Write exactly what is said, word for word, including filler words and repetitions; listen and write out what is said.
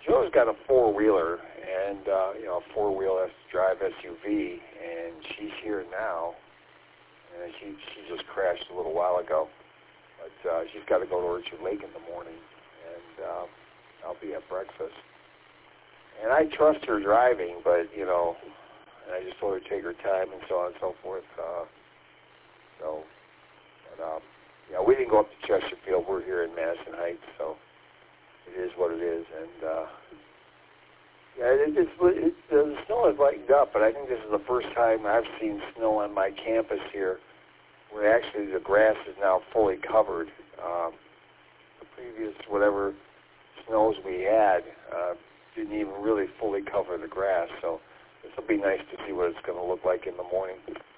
Joe's got a four-wheeler, and, uh, you know, a four-wheel S drive S U V, and she's here now. And she she just crashed a little while ago. But uh, she's got to go to Orchard Lake in the morning, and uh, I'll be at breakfast. And I trust her driving, but, you know, and I just told her to take her time and so on and so forth. Uh, so, but, um, yeah, we didn't go up to Chesterfield. We're here in Madison Heights, so it is what it is. And, uh, yeah, it, it's, it, the snow has lightened up, but I think this is the first time I've seen snow on my campus here where actually the grass is now fully covered. Um, the previous whatever snows we had uh, didn't even really fully cover the grass, so this will be nice to see what it's going to look like in the morning.